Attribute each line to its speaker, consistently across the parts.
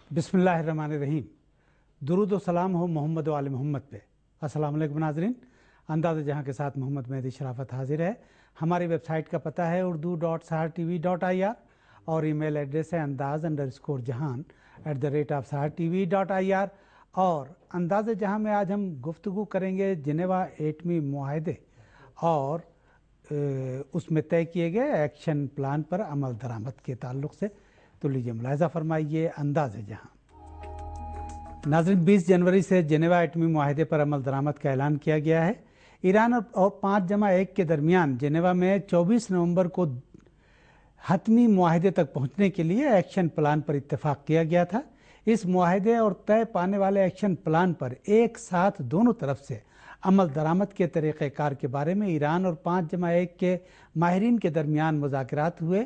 Speaker 1: बिस्मिल्लाहिर्रहमानिर्रहीम। दुरूद व सलाम हो मोहम्मद व आले मोहम्मद पे। अस्सलाम वालेकुम नाज़रीन, अंदाज़ जहां के साथ मोहम्मद मेहदी शराफत हाजिर है। हमारी वेबसाइट का पता है urdu.sahartv.ir और ईमेल एड्रेस है andaz_jahan@sahartv.ir। और अंदाज़ जहां में आज हम गुफ्तगू करेंगे जिनेवा एटमी मुआहदे और उसमें तय किए गए एक्शन प्लान पर अमल दरामद के ताल्लुक़ से। तो लीजिए मुलाहिज़ा फरमाइए अंदाज़ जहां। नाज़रीन, 20 जनवरी से जिनेवा एटमी मुआहदे पर अमल दरामद का ऐलान किया गया है। ईरान और 5+1 के दरमियान जिनेवा में 24 नवंबर को हतमी मुआहदे तक पहुंचने के लिए एक्शन प्लान पर इत्तेफाक किया गया था। इस मुआहदे और तय पाने वाले एक्शन प्लान पर एक साथ दोनों तरफ से अमल दरामद के तरीक़ेकार के बारे में ईरान और 5+1 के माहिरीन के दरमियान मुज़ाकरात हुए,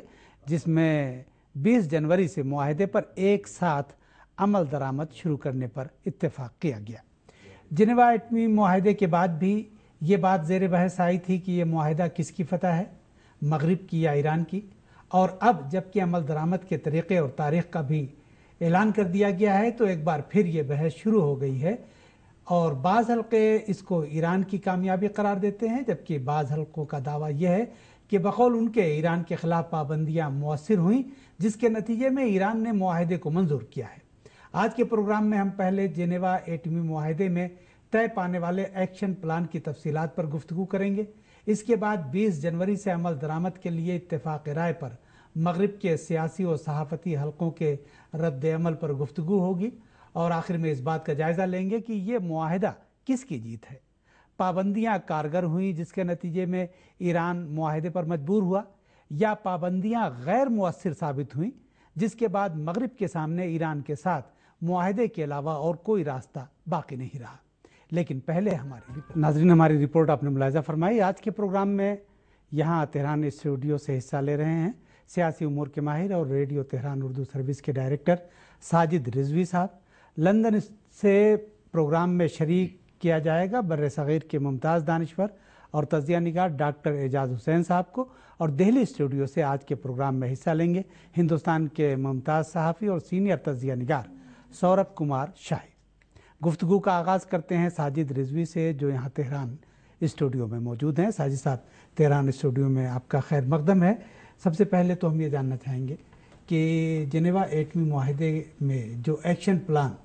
Speaker 1: जिसमें 20 जनवरी से मुआहदे पर एक साथ अमल दरामद शुरू करने पर इत्तेफाक किया गया। जिनेवा एटमी मुआहदे के बाद भी ये बात ज़ेर बहस आई थी कि यह मुआहदा किसकी फतह है, मगरिब की या ईरान की। और अब जबकि अमल दरामद के तरीक़े और तारीख़ का भी ऐलान कर दिया गया है, तो एक बार फिर ये बहस शुरू हो गई है। और बाज़ हल्के इसको ईरान की कामयाबी करार देते हैं, जबकि बाज़ हल्कों का दावा यह है कि बकौल उनके ईरान के ख़िलाफ़ पाबंदियाँ मौसर हुईं, जिसके नतीजे में ईरान ने मुआहदे को मंजूर किया है। आज के प्रोग्राम में हम पहले जिनेवा एटमी मुआहदे में तय पाने वाले एक्शन प्लान की तफसीलात पर गुफ्तगू करेंगे। इसके बाद 20 जनवरी से अमल दरामद के लिए इत्तेफाक राय पर मगरिब के सियासी और सहाफ़ती हल्कों के रद्द अमल पर गुफ्तगू होगी। और आखिर में इस बात का जायज़ा लेंगे कि ये मुआहदा किसकी जीत है। पाबंदियाँ कारगर हुई जिसके नतीजे में ईरान मुआहदे पर मजबूर हुआ, या पाबंदियाँ गैर मुअस्सिर साबित हुई जिसके बाद मगरिब के सामने ईरान के साथ मुआहदे के अलावा और कोई रास्ता बाकी नहीं रहा। लेकिन पहले हमारी रिपोर्ट आपने मुलाहिज़ा फरमाई। आज के प्रोग्राम में यहाँ तेहरान स्टूडियो से हिस्सा ले रहे हैं सियासी उमूर के माहिर और रेडियो तेहरान उर्दू सर्विस के डायरेक्टर साजिद रिजवी साहब। लंदन से प्रोग्राम में शरीक किया जाएगा बर्रे सग़ीर के मुमताज़ दानिश्वर और तज़िया निगार डॉक्टर एजाज़ हुसैन साहब को। और दिल्ली स्टूडियो से आज के प्रोग्राम में हिस्सा लेंगे हिंदुस्तान के मुमताज़ सहाफ़ी और सीनियर तज़िया निगार सौरभ कुमार शाही। गुफ्तगू का आगाज़ करते हैं साजिद रिजवी से, जो यहाँ तेहरान स्टूडियो में मौजूद हैं। साजिद साहब, तेहरान स्टूडियो में आपका खैर मकदम है। सबसे पहले तो हम ये जानना चाहेंगे कि जिनेवा एटमी मुआहदे में जो एक्शन प्लान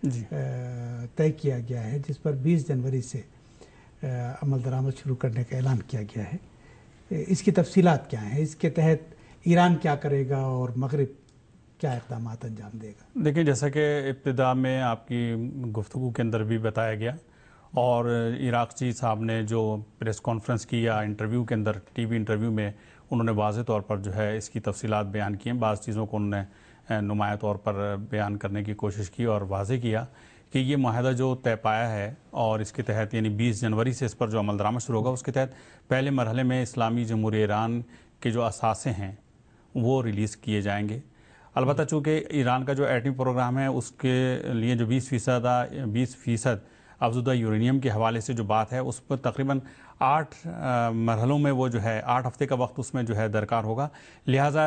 Speaker 1: तय किया गया है, जिस पर 20 जनवरी से अमल दरामद शुरू करने का ऐलान किया गया है, इसकी तफसीलात क्या हैं? इसके तहत ईरान क्या करेगा और मगरिब क्या इक़दाम अंजाम देगा?
Speaker 2: देखिए, जैसा कि इब्तिदा में आपकी गुफ्तगू के अंदर भी बताया गया और इराक़ची साहब ने जो प्रेस कॉन्फ्रेंस की या इंटरव्यू के अंदर टीवी इंटरव्यू में उन्होंने वाज़ेह तौर पर जो है इसकी तफसीलात बयान की हैं। बाज़ चीज़ों को उन्होंने नुमाया तौर पर बयान करने की कोशिश की और वाज़ेह किया कि ये मुआहदा जो तय पाया है और इसके तहत यानी 20 जनवरी से इस पर जो अमल दरामद शुरू होगा, उसके तहत पहले मरहले में इस्लामी जमहूरियत ईरान के जो असासे हैं वो रिलीज़ किए जाएंगे। अलबत्ता चूँकि ईरान का जो एटमी प्रोग्राम है उसके लिए जो 20% अफज़ुदा यूरेनियम के हवाले से जो बात है, उस पर तकरीबन 8 मरहलों में वो जो है 8 हफ्ते का वक्त उसमें जो है दरकार होगा। लिहाजा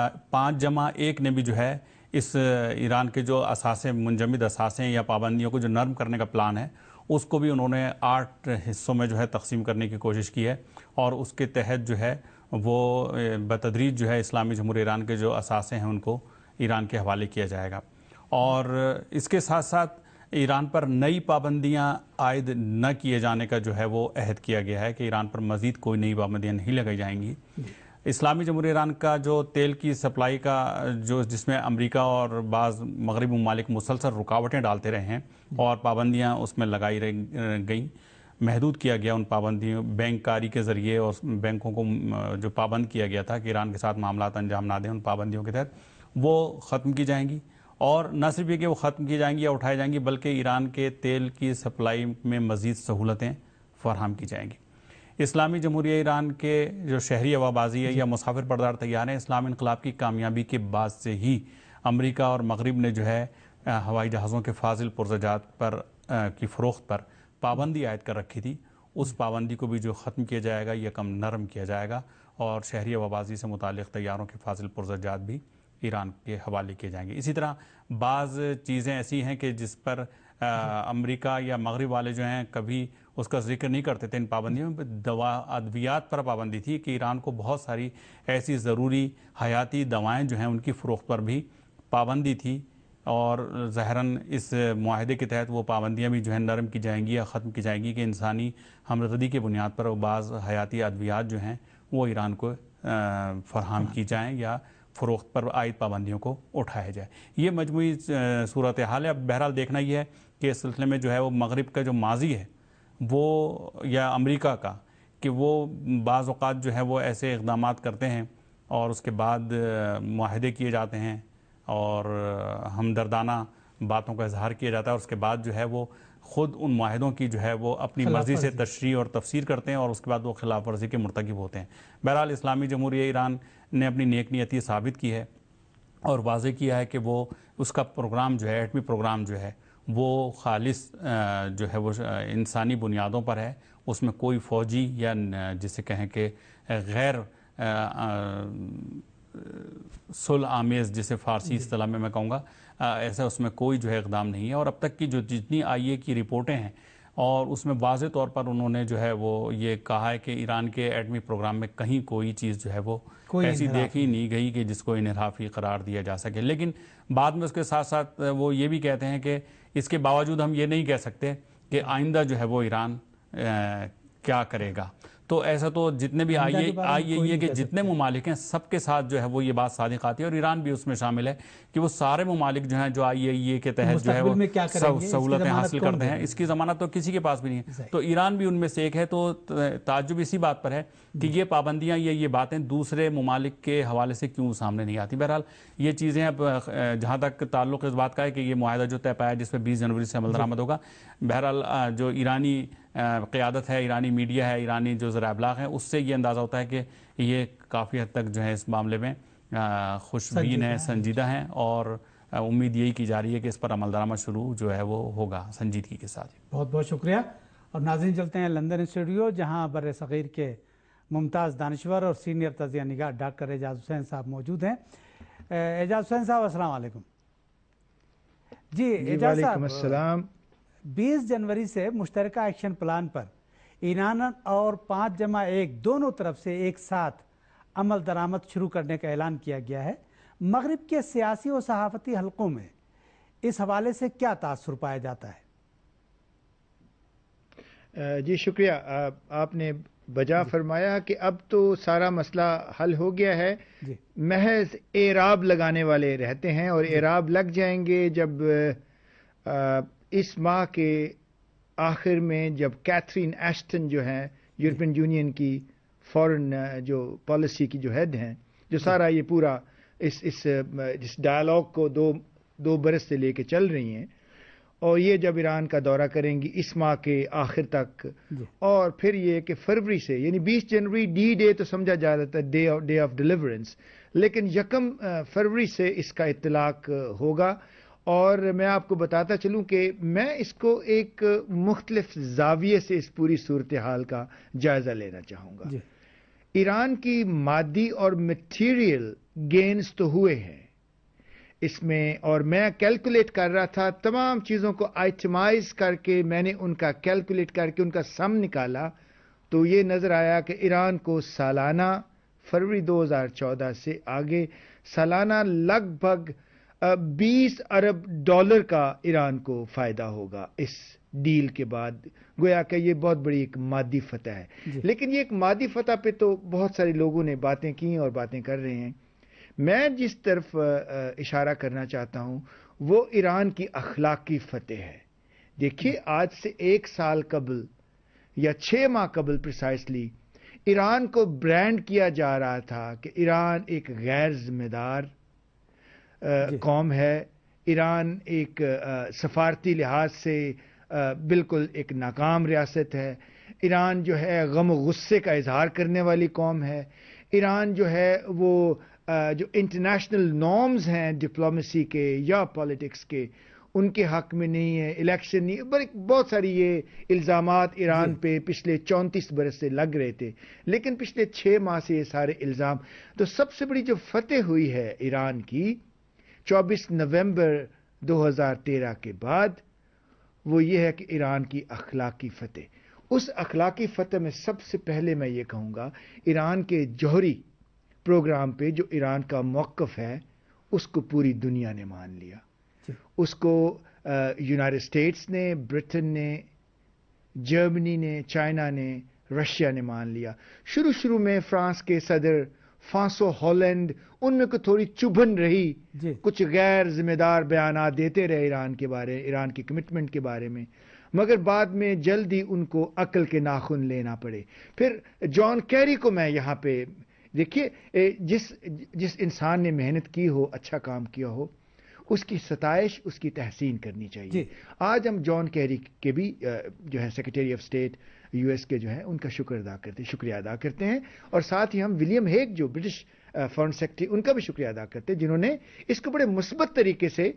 Speaker 2: 5+1 ने भी जो है इस ईरान के जो असासे मुंजमद असासे या पाबंदियों को जो नरम करने का प्लान है, उसको भी उन्होंने 8 हिस्सों में जो है तकसीम करने की कोशिश की है। और उसके तहत जो है वो बतदरीज जो है इस्लामी जमहूरियत ईरान के जो असासे हैं उनको ईरान के हवाले किया जाएगा। और इसके साथ साथ ईरान पर नई पाबंदियां आयद न किए जाने का जो है वो अहद किया गया है कि ईरान पर मज़ीद कोई नई पाबंदियां नहीं लगाई जाएंगी। इस्लामी जमहूरियत ईरान का जो तेल की सप्लाई का जो जिसमें अमेरिका और बाज़ मगरबी ममालिक मुसलसल रुकावटें डालते रहे हैं और पाबंदियाँ उसमें लगाई गई, महदूद किया गया उन पाबंदियों, बैंककारी के ज़रिए और बैंकों को जो पाबंद किया गया था कि ईरान के साथ मामलात अंजाम ना दें, उन पाबंदियों के तहत वो ख़त्म की जाएंगी। और न सिर्फ ये कि वो ख़त्म की जाएंगी या उठाई जाएंगी, बल्कि ईरान के तेल की सप्लाई में मज़ीद सहूलतें फ़राहम की जाएंगी। इस्लामी जमहूरियत ईरान के जो शहरी हवाबाजी है या मुसाफिर बरदार तैयार हैं, इस्लामी इनकलाब की कामयाबी के बाद से ही अमेरिका और मगरिब ने जो है हवाई जहाज़ों के फाजिल पुरज़ात पर की फ़रोख्त पर पाबंदी आयद कर रखी थी। उस पाबंदी को भी जो ख़त्म किया जाएगा या कम नरम किया जाएगा और शहरी हवाबाजी से मुतालिक तैयारों के फाजिल पुरज़ात भी ایران کے حوالے کیے جائیں گے. اسی طرح بعض چیزیں ایسی ہیں کہ جس پر امریکہ یا مغرب والے جو ہیں کبھی اس کا ذکر نہیں کرتے تھے. ان پابندیوں میں ادویات پر پابندی تھی کہ ایران کو بہت ساری ایسی ضروری حیاتی دوائیں جو ہیں ان کی فروخت پر بھی پابندی تھی, اور ظاہراً اس معاہدے کے تحت وہ پابندیاں بھی جو ہیں نرم کی جائیں گی یا ختم کی جائیں گی کہ انسانی ہمدردی کی بنیاد پر بعض حیاتی ادویات جو ہیں وہ ایران کو فراہم کی جائیں یا فروخت پر عائد پابندیوں کو اٹھایا جائے. یہ مجموعی صورتحال ہے. اب بہرحال دیکھنا یہ ہے کہ اس سلسلے میں جو ہے وہ مغرب کا جو ماضی ہے وہ یا امریکہ کا کہ وہ بعض اوقات جو ہے وہ ایسے اقدامات کرتے ہیں اور اس کے بعد معاہدے کیے جاتے ہیں اور ہمدردانہ باتوں کا اظہار کیا جاتا ہے, اور اس کے بعد جو ہے وہ خود ان معاہدوں کی جو ہے وہ اپنی مرضی سے تشریح اور تفسیر کرتے ہیں اور اس کے بعد وہ خلاف ورزی کے مرتکب ہوتے ہیں. بہرحال اسلامی جمہوریہ ایران نے اپنی نیک نیتی ثابت کی ہے اور واضح کیا ہے کہ وہ اس کا پروگرام جو ہے ایٹمی پروگرام جو ہے وہ خالص جو ہے وہ انسانی بنیادوں پر ہے. اس میں کوئی فوجی یا جسے کہیں کہ غیر صلح آمیز جسے فارسی اصطلاح میں کہوں گا ایسا اس میں کوئی جو ہے اقدام نہیں ہے. اور اب تک کی جو جتنی آئی اے کی رپورٹیں ہیں اور اس میں واضح طور پر انہوں نے جو ہے وہ یہ کہا ہے کہ ایران کے ایٹمی پروگرام میں کہیں کوئی چیز جو ہے وہ ایسی دیکھی نہیں گئی کہ جس کو انحرافی قرار دیا جا سکے. لیکن بعد میں اس کے ساتھ ساتھ وہ یہ بھی کہتے ہیں کہ اس کے باوجود ہم یہ نہیں کہہ سکتے کہ آئندہ جو ہے وہ ایران کیا کرے گا. تو ایسا تو جتنے بھی آئی اے کے جتنے ممالک ہیں سب کے ساتھ جو ہے وہ یہ بات صادق آتی ہے, اور ایران بھی اس میں شامل ہے کہ وہ سارے ممالک جو ہیں جو آئی اے کے تحت جو ہے وہ سہولتیں حاصل کرتے ہیں, اس کی ضمانت تو کسی کے پاس بھی نہیں ہے. تو ایران بھی ان میں سے ایک ہے. تو تعجب اسی بات پر ہے کہ یہ پابندیاں یہ باتیں دوسرے ممالک کے حوالے سے کیوں سامنے نہیں آتی. بہرحال یہ چیزیں اب جہاں تک تعلق اس بات کا ہے کہ یہ معاہدہ جو طے پایا جس پہ 20 جنوری سے عمل درآمد ہوگا, بہرحال جو ایرانی قیادت ہے, ایرانی میڈیا ہے, ایرانی جو ذرائع ابلاغ ہیں, اس سے یہ اندازہ ہوتا ہے کہ یہ کافی حد تک جو ہے اس معاملے میں خوش بین ہیں, سنجیدہ ہیں, اور امید یہی کی جا رہی ہے کہ اس پر عمل درآمد شروع جو ہے وہ ہوگا سنجیدگی کے ساتھ.
Speaker 1: بہت بہت شکریہ. اور ناظرین چلتے ہیں لندن اسٹوڈیو جہاں بر صغیر کے ممتاز دانشور اور سینئر تجزیہ نگار ڈاکٹر اعجاز حسین صاحب موجود ہیں. اعجاز حسین صاحب السلام علیکم. جی اعجاز صاحب,
Speaker 3: السلام.
Speaker 1: 20 جنوری سے مشترکہ ایکشن پلان پر ایران اور 5+1 دونوں طرف سے ایک ساتھ عمل درآمد شروع کرنے کا اعلان کیا گیا ہے. مغرب کے سیاسی و صحافتی حلقوں میں اس حوالے سے کیا تاثر پایا جاتا ہے؟
Speaker 3: جی شکریہ. آپ نے بجا فرمایا کہ اب تو سارا مسئلہ حل ہو گیا ہے. محض اعراب لگانے والے رہتے ہیں, اور اعراب لگ جائیں گے جب اس ماہ کے آخر میں جب کیتھرین ایشٹن جو ہیں یورپین یونین کی فورن جو پالیسی کی جو ہیڈ ہیں, جو سارا یہ پورا اس ڈائلاگ کو دو برس سے لے کے چل رہی ہیں, اور یہ جب ایران کا دورہ کریں گی اس ماہ کے آخر تک, اور پھر یہ کہ فروری سے یعنی 20 جنوری ڈی ڈے تو سمجھا جا رہا تھا, ڈے آف ڈیلیورنس, لیکن 1 فروری سے اس کا اطلاق ہوگا. اور میں آپ کو بتاتا چلوں کہ میں اس کو ایک مختلف زاویے سے اس پوری صورتحال کا جائزہ لینا چاہوں گا. ایران کی مادی اور میٹیریل گینز تو ہوئے ہیں اس میں, اور میں کیلکولیٹ کر رہا تھا تمام چیزوں کو آئٹمائز کر کے, میں نے ان کا کیلکولیٹ کر کے ان کا سم نکالا تو یہ نظر آیا کہ ایران کو سالانہ فروری 2014 سے آگے سالانہ لگ بھگ $20 ارب کا ایران کو فائدہ ہوگا اس ڈیل کے بعد. گویا کہ یہ بہت بڑی ایک مادی فتح ہے. لیکن یہ ایک مادی فتح پہ تو بہت سارے لوگوں نے باتیں کی اور باتیں کر رہے ہیں. میں جس طرف اشارہ کرنا چاہتا ہوں وہ ایران کی اخلاقی فتح ہے. دیکھیے آج سے 1 سال قبل یا 6 ماہ قبل پریسائسلی ایران کو برانڈ کیا جا رہا تھا کہ ایران ایک غیر ذمہ دار قوم ہے, ایران ایک سفارتی لحاظ سے بالکل ایک ناکام ریاست ہے, ایران جو ہے غم و غصے کا اظہار کرنے والی قوم ہے, ایران جو ہے وہ جو انٹرنیشنل نارمز ہیں ڈپلومیسی کے یا پالیٹکس کے ان کے حق میں نہیں ہے، الیکشن نہیں، بہت ساری یہ الزامات ایران پہ پچھلے 34 برس سے لگ رہے تھے، لیکن پچھلے 6 ماہ سے یہ سارے الزام. تو سب سے بڑی جو فتح ہوئی ہے ایران کی 24 نومبر 2013 کے بعد، وہ یہ ہے کہ ایران کی اخلاقی فتح. اس اخلاقی فتح میں سب سے پہلے میں یہ کہوں گا ایران کے جوہری پروگرام پہ جو ایران کا موقف ہے اس کو پوری دنیا نے مان لیا. اس کو یونائٹڈ اسٹیٹس نے، برٹن نے، جرمنی نے، چائنا نے، رشیا نے مان لیا. شروع میں فرانس کے صدر فرانسو ہالینڈ ان میں کو تھوڑی چبھن رہی، کچھ غیر ذمہ دار بیانات دیتے رہے ایران کی کمٹمنٹ کے بارے میں، مگر بعد میں جلدی ان کو عقل کے ناخن لینا پڑے. پھر جان کیری کو میں یہاں پہ دیکھیے، جس انسان نے محنت کی ہو، اچھا کام کیا ہو، اس کی ستائش، اس کی تحسین کرنی چاہیے. آج ہم جان کیری کے بھی جو ہے secretary of state U S کے جو ہے ان کا شکریہ ادا کرتے ہیں، اور ساتھ ہی ہم ولیم ہیگ جو برٹش فارن سیکرٹری ان کا بھی شکریہ ادا کرتے ہیں، جنہوں نے اس کو بڑے مثبت طریقے سے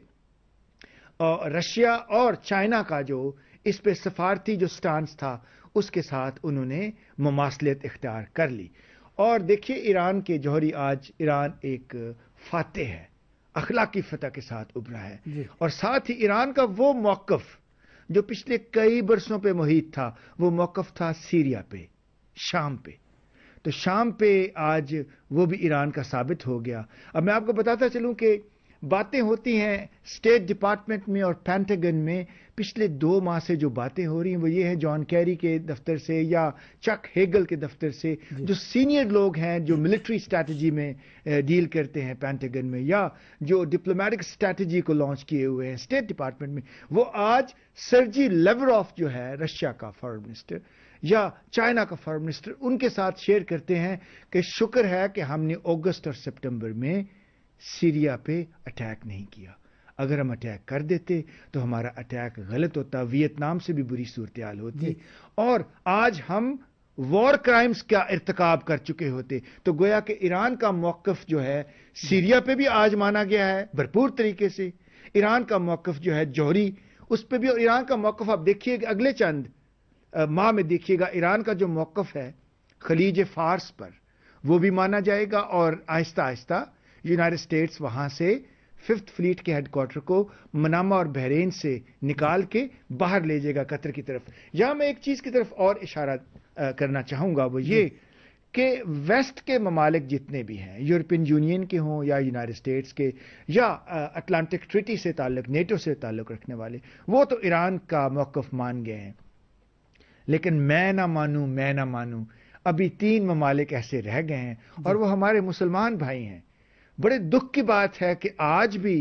Speaker 3: رشیا اور چائنا کا جو اس پہ سفارتی جو سٹانس تھا اس کے ساتھ انہوں نے مماثلت اختیار کر لی. اور دیکھیے ایران کے جوہری آج ایران ایک فاتح ہے، اخلاقی فتح کے ساتھ ابھرا ہے. اور ساتھ ہی ایران کا وہ موقف جو پچھلے کئی برسوں پہ محیط تھا، وہ موقف تھا سیریا پہ، شام پہ. تو شام پہ آج وہ بھی ایران کا ثابت ہو گیا. اب میں آپ کو بتاتا چلوں کہ باتیں ہوتی ہیں اسٹیٹ ڈپارٹمنٹ میں اور پینٹاگن میں، پچھلے 2 ماہ سے جو باتیں ہو رہی ہیں وہ یہ ہے جان کیری کے دفتر سے یا چک ہیگل کے دفتر سے، جو سینئر لوگ ہیں جو ملٹری اسٹریٹجی میں ڈیل کرتے ہیں پینٹاگن میں، یا جو ڈپلومیٹک اسٹریٹجی کو لانچ کیے ہوئے ہیں اسٹیٹ ڈپارٹمنٹ میں، وہ آج سرجی لیوروف جو ہے رشیا کا فارن منسٹر یا چائنا کا فارن منسٹر، ان کے ساتھ شیئر کرتے ہیں کہ شکر ہے کہ ہم نے اگست اور سپٹمبر میں سیریا پہ اٹیک نہیں کیا. اگر ہم اٹیک کر دیتے تو ہمارا اٹیک غلط ہوتا، ویتنام سے بھی بری صورتحال ہوتی، اور آج ہم وار کرائمز کا ارتکاب کر چکے ہوتے. تو گویا کہ ایران کا موقف جو ہے سیریا پہ بھی آج مانا گیا ہے بھرپور طریقے سے. ایران کا موقف جو ہے جوہری اس پہ بھی، اور ایران کا موقف آپ دیکھیے کہ اگلے چند ماہ میں دیکھیے گا ایران کا جو موقف ہے خلیج فارس پر وہ بھی مانا جائے گا، اور آہستہ آہستہ یونائٹڈ اسٹیٹس وہاں سے 5th فلیٹ کے ہیڈ کوارٹر کو منامہ اور بحرین سے نکال کے باہر لے جائے گا قطر کی طرف. یہاں میں ایک چیز کی طرف اور اشارہ کرنا چاہوں گا، وہ یہ کہ ویسٹ کے ممالک جتنے بھی ہیں، یورپین یونین کے ہوں یا یونائٹڈ اسٹیٹس کے یا اٹلانٹک ٹریٹی سے تعلق، نیٹو سے تعلق رکھنے والے، وہ تو ایران کا موقف مان گئے ہیں. لیکن میں نہ مانوں ابھی 3 ممالک ایسے رہ گئے ہیں، اور وہ ہمارے مسلمان بھائی ہیں. بڑے دکھ کی بات ہے کہ آج بھی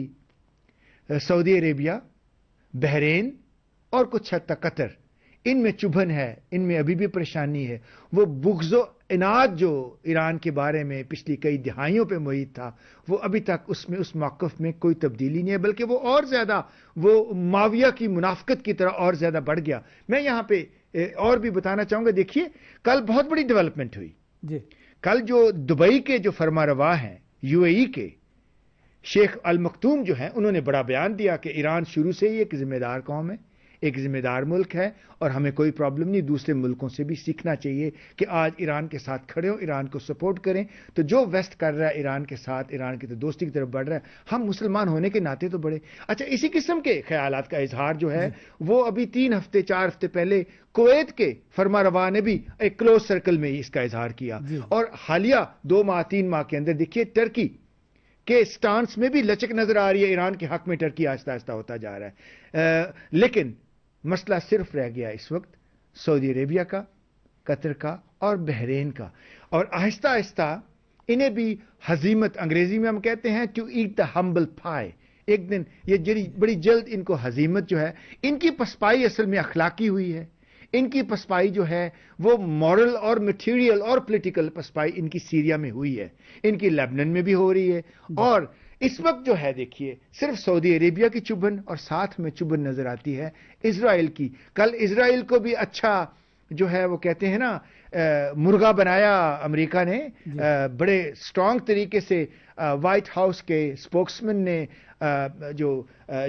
Speaker 3: سعودی عربیہ، بحرین اور کچھ حد تک قطر، ان میں چبھن ہے، ان میں ابھی بھی پریشانی ہے. وہ بغض و عناد جو ایران کے بارے میں پچھلی کئی دہائیوں پہ محیط تھا، وہ ابھی تک اس موقف میں کوئی تبدیلی نہیں ہے، بلکہ وہ اور زیادہ وہ معاویہ کی منافقت کی طرح اور زیادہ بڑھ گیا. میں یہاں پہ اور بھی بتانا چاہوں گا، دیکھیے کل بہت بڑی ڈیولپمنٹ ہوئی. کل جو دبئی کے جو فرما روا ہیں یو اے ای کے شیخ المختوم جو ہیں، انہوں نے بڑا بیان دیا کہ ایران شروع سے ہی ایک ذمہ دار قوم ہے، ایک ذمہ دار ملک ہے، اور ہمیں کوئی پرابلم نہیں. دوسرے ملکوں سے بھی سیکھنا چاہیے کہ آج ایران کے ساتھ کھڑے ہوں، ایران کو سپورٹ کریں. تو جو ویسٹ کر رہا ہے ایران کے ساتھ، ایران کی تو دوستی کی طرف بڑھ رہا ہے، ہم مسلمان ہونے کے ناطے تو بڑھے. اچھا، اسی قسم کے خیالات کا اظہار جو ہے وہ ابھی 4 ہفتے پہلے کویت کے فرما روا نے بھی ایک کلوز سرکل میں اس کا اظہار کیا. اور حالیہ 2-3 ماہ کے اندر دیکھیے ٹرکی کے سٹانس میں بھی لچک نظر آ رہی ہے. ایران کے حق میں ٹرکی آہستہ آہستہ ہوتا جا رہا ہے. لیکن مسئلہ صرف رہ گیا اس وقت سعودی عربیہ کا، قطر کا اور بحرین کا. اور آہستہ آہستہ انہیں بھی ہزیمت، انگریزی میں ہم کہتے ہیں ٹو ایٹ دا ہمبل پائے، ایک دن یہ بڑی جلد ان کو ہزیمت جو ہے، ان کی پسپائی اصل میں اخلاقی ہوئی ہے. ان کی پسپائی جو ہے وہ مورل اور میٹیریل اور پولیٹیکل پسپائی ان کی سیریا میں ہوئی ہے، ان کی لیبنن میں بھی ہو رہی ہے. اور اس وقت جو ہے دیکھیے صرف سعودی عربیہ کی چبھن اور ساتھ میں چبھن نظر آتی ہے اسرائیل کی. کل اسرائیل کو بھی اچھا جو ہے وہ کہتے ہیں نا مرغا بنایا امریکہ نے بڑے سٹرونگ طریقے سے. وائٹ ہاؤس کے سپوکسمین نے جو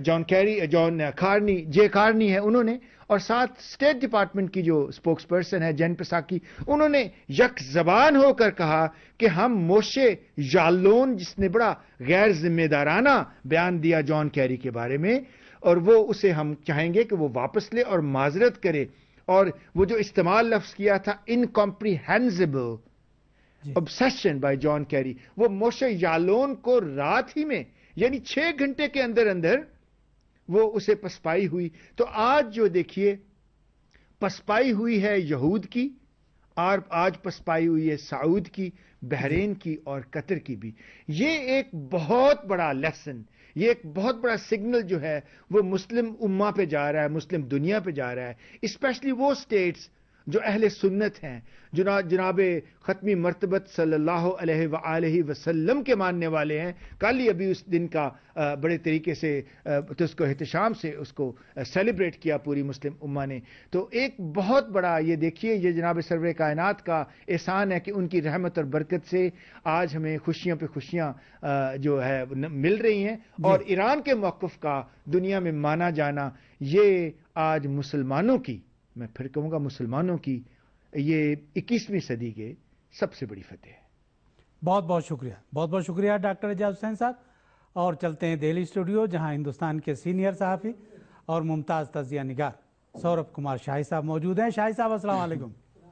Speaker 3: جے کارنی ہے انہوں نے, اور ساتھ اسٹیٹ ڈپارٹمنٹ کی جو سپوکس پرسن ہے جین پساکی, انہوں نے یک زبان ہو کر کہا کہ ہم موشے یالون, جس نے بڑا غیر ذمہ دارانہ بیان دیا جان کیری کے بارے میں, اور وہ اسے ہم چاہیں گے کہ وہ واپس لے اور معذرت کرے. اور وہ جو استعمال لفظ کیا تھا incomprehensible obsession by John Kerry, وہ موشے یالون کو رات ہی میں یعنی 6 گھنٹے کے اندر اندر وہ اسے پسپائی ہوئی. تو آج جو دیکھیے پسپائی ہوئی ہے یہود کی, اور آج پسپائی ہوئی ہے سعود کی, بحرین کی اور قطر کی بھی. یہ ایک بہت بڑا لیسن, یہ ایک بہت بڑا سگنل جو ہے وہ مسلم امہ پہ جا رہا ہے, مسلم دنیا پہ جا رہا ہے, اسپیشلی وہ سٹیٹس جو اہل سنت ہیں, جناب ختمی مرتبت صلی اللہ علیہ وآلہ وسلم کے ماننے والے ہیں. کل ہی ابھی اس دن کا بڑے طریقے سے اس کو احتشام سے اس کو سیلیبریٹ کیا پوری مسلم امہ نے. تو ایک بہت بڑا یہ دیکھیے, یہ جناب سرور کائنات کا احسان ہے کہ ان کی رحمت اور برکت سے آج ہمیں خوشیاں پہ خوشیاں جو ہے مل رہی ہیں. اور ایران کے موقف کا دنیا میں مانا جانا, یہ آج مسلمانوں کی, میں پھر کہوں گا مسلمانوں کی, یہ 21ویں صدی کے سب سے بڑی فتح ہے.
Speaker 1: بہت بہت شکریہ, بہت بہت شکریہ ڈاکٹر اعجاز حسین صاحب. اور چلتے ہیں دہلی اسٹوڈیو, جہاں ہندوستان کے سینئر صحافی اور ممتاز تجزیہ نگار سوربھ کمار شاہی صاحب موجود ہیں. شاہی صاحب السلام علیکم.